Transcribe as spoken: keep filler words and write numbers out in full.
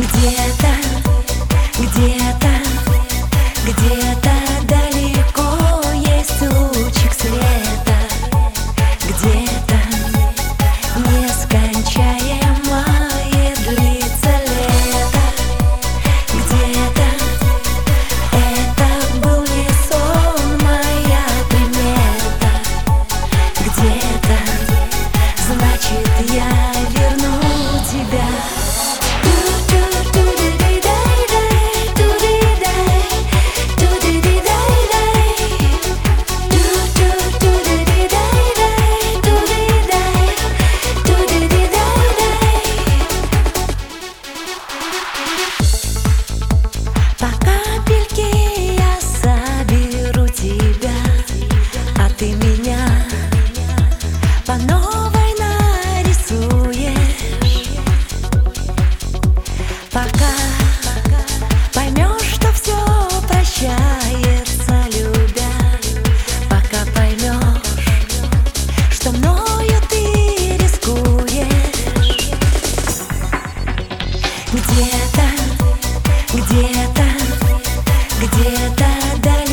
Где-то, где-то, где-то далеко есть лучик света. Где-то нескончаемое длится лето. Где-то это был не сон, моя примета. Где-то, значит, я верну тебя. По капельке я соберу тебя, а ты меня по новой нарисуешь. Пока поймешь, что все прощается, любя. Пока поймешь, что мною ты рискуешь. Где-то, где-то, где-то далеко